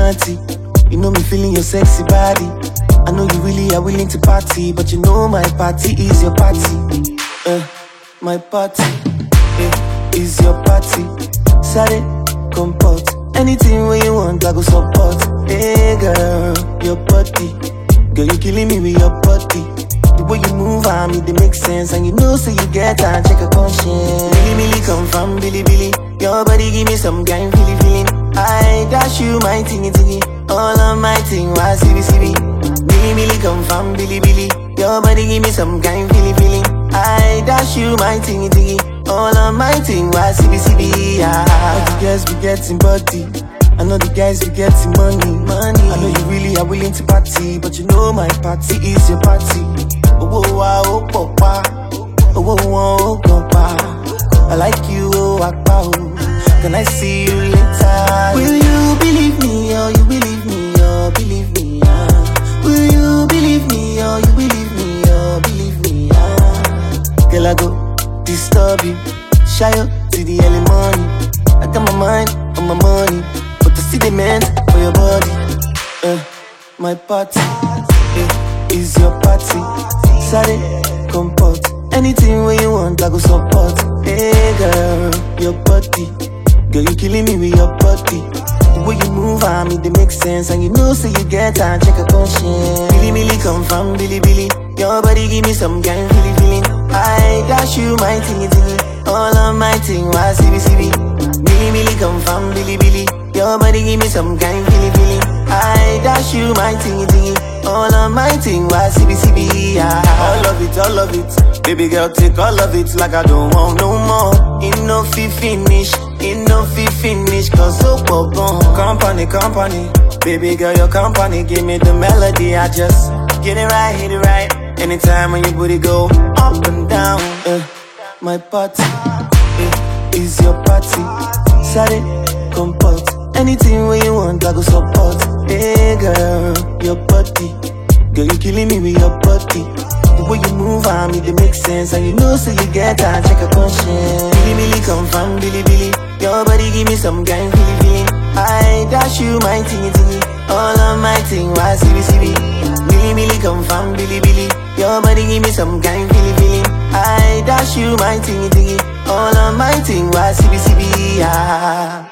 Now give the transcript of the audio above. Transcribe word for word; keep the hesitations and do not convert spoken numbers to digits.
auntie. You know me feeling your sexy body. I know you really are willing to party, but you know my party is your party. Uh, my party uh, is your party. Sorry, comport. Anything when you want, I go support. Hey girl, your body. Girl, you killing me with your body. The way you move on me, they make sense. And you know, so you get and check a conscience. Billy, Billy, come from Billy, Billy. Your body give me some kind feeling, feeling. I dash you my tingy, tingy. All of my thing was C B C B. Billy, Billy, come from Billy, Billy. Your body give me some kind feeling, feeling. I dash you my tingy, tingy. All of my thing was C B C B. Yeah. All the girls be getting body. I know the guys be getting money, money. I know you really are willing to party, but you know my party is your party. Oh, oh, oh, oh, oh, oh, oh, oh, oh, oh. I like you, oh, oh, oh. Can I see you later? Will you believe me, or you believe me, or believe me? Yeah. Will you believe me, or you believe me, or believe me? Yeah. Girl, I go disturb you, shy up to the early morning. I got my mind on my money, but I see the man for your body. Uh, my party uh, is your party. Sorry, comport. Anything when you want, I go support. Hey girl, your body. Girl, you killing me with your body. The way you move on me, they make sense. And you know, so you get and check a conscience. Billy, Billy, come from Billy, Billy. Your body give me some kind feeling, feeling. I dash you my tingy, tingy. All of my thing was C B C B. Billy, Billy, come from Billy, Billy. Your body give me some kind feeling, feeling. I dash you my tingy, tingy. All of my thing was C B C B. Yeah. All of it, all of it. Baby girl, take all of it like I don't want no more. Enough fi finish, enough fi finish. Cause so gone. Company, company. Baby girl, your company. Give me the melody. I just get it right, hit it right. Anytime when your booty go up and down. Uh, my party uh, is your party. Sorry, comport. Anything when you want, I go support. Hey girl, your body. Girl, you killing me with your body. The way you move on me, they make sense. And you know, so you get and check a conscience. Billy, Billy, come from Billy, Billy. Your body give me some kind feeling, feeling. I dash you my tingy, tingy. All of my thing was C B C B. Billy, Billy, come from Billy, Billy. Your body give me some kind feeling, feeling. I dash you my tingy, tingy. All of my thing was C B C B. Yeah.